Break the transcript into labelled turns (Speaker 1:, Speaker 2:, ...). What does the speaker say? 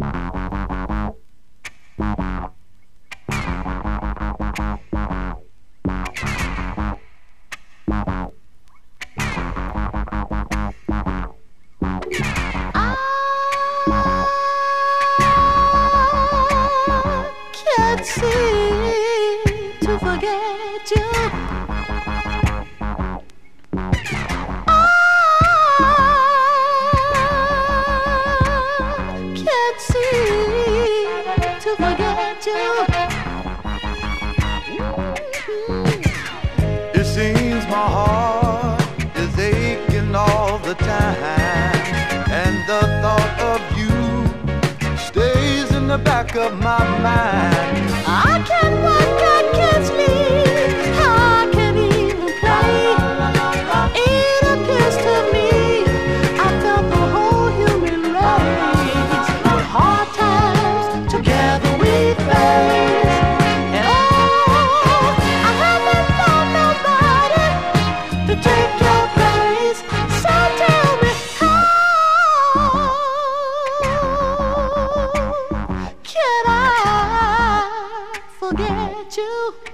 Speaker 1: Can't seem to forget you. I can't seem to forget you.
Speaker 2: It seems my heart is aching all the time, and the thought of you stays in the back of my mind.
Speaker 1: I can't work, I can't sleep, I can't even play. It appears to me I felt the whole human race. The hard times together we face, and oh, I haven't found nobody to take your place. So tell me how can I forget you?